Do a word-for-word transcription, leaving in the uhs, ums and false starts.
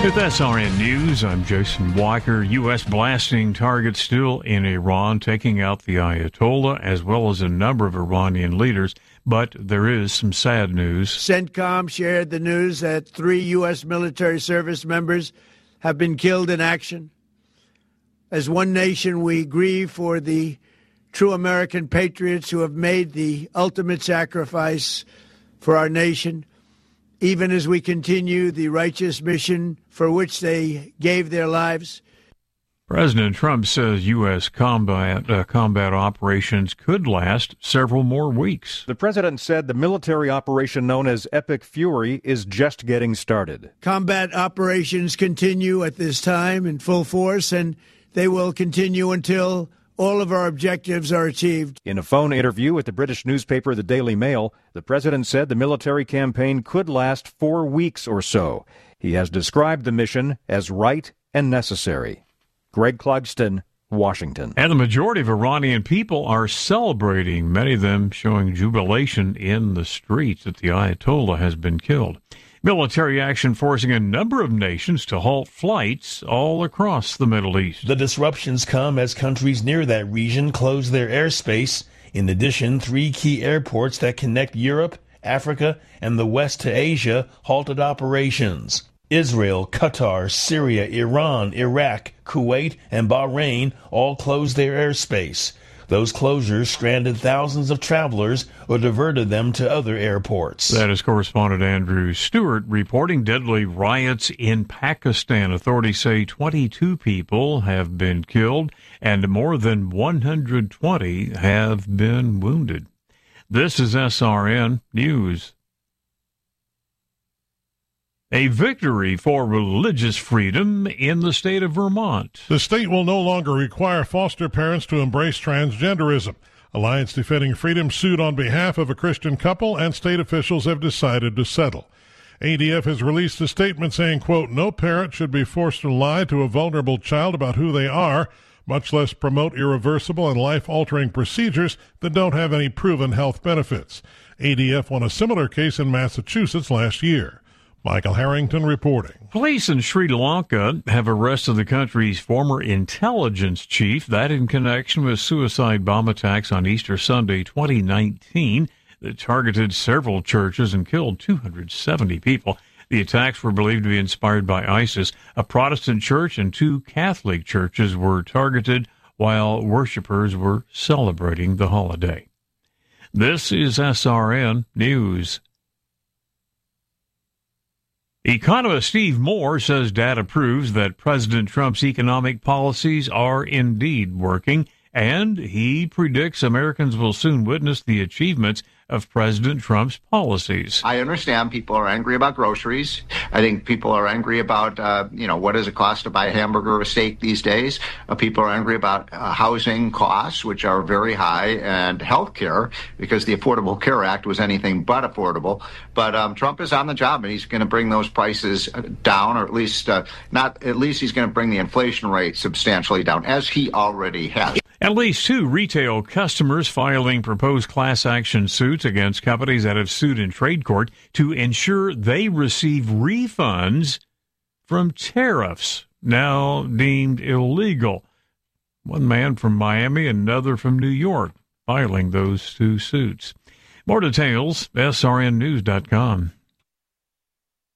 With S R N News, I'm Jason Walker. U S blasting targets still in Iran, taking out the Ayatollah as well as a number of Iranian leaders. But there is some sad news. CENTCOM shared the news that three U S military service members have been killed in action. As one nation, we grieve for the true American patriots who have made the ultimate sacrifice for our nation, even as we continue the righteous mission for which they gave their lives. President Trump says U S combat uh, combat operations could last several more weeks. The president said the military operation known as Epic Fury is just getting started. Combat operations continue at this time in full force, and they will continue until all of our objectives are achieved. In a phone interview with the British newspaper The Daily Mail, the president said the military campaign could last four weeks or so. He has described the mission as right and necessary. Greg Clugston, Washington. And the majority of Iranian people are celebrating, many of them showing jubilation in the streets that the Ayatollah has been killed. Military action forcing a number of nations to halt flights all across the Middle East. The disruptions come as countries near that region close their airspace. In addition, three key airports that connect Europe, Africa, and the West to Asia halted operations. Israel, Qatar, Syria, Iran, Iraq, Kuwait, and Bahrain all closed their airspace. Those closures stranded thousands of travelers or diverted them to other airports. That is correspondent Andrew Stewart reporting. Deadly riots in Pakistan. Authorities say twenty-two people have been killed and more than one hundred twenty have been wounded. This is S R N News. A victory for religious freedom in the state of Vermont. The state will no longer require foster parents to embrace transgenderism. Alliance Defending Freedom sued on behalf of a Christian couple, and state officials have decided to settle. A D F has released a statement saying, quote, no parent should be forced to lie to a vulnerable child about who they are, much less promote irreversible and life-altering procedures that don't have any proven health benefits. A D F won a similar case in Massachusetts last year. Michael Harrington reporting. Police in Sri Lanka have arrested the country's former intelligence chief, that in connection with suicide bomb attacks on Easter Sunday twenty nineteen that targeted several churches and killed two hundred seventy people. The attacks were believed to be inspired by ISIS. A Protestant church and two Catholic churches were targeted while worshipers were celebrating the holiday. This is S R N News. Economist Steve Moore says data proves that President Trump's economic policies are indeed working, and he predicts Americans will soon witness the achievements of President Trump's policies. I understand people are angry about groceries. I think people are angry about, uh, you know, what does it cost to buy a hamburger or a steak these days? Uh, people are angry about uh, housing costs, which are very high, and health care, because the Affordable Care Act was anything but affordable. But um, Trump is on the job, and he's going to bring those prices down, or at least uh, not, at least he's going to bring the inflation rate substantially down, as he already has. At least two retail customers filing proposed class action suits against companies that have sued in trade court to ensure they receive refunds from tariffs now deemed illegal. One man from Miami, another from New York, filing those two suits. More details, S R N news dot com.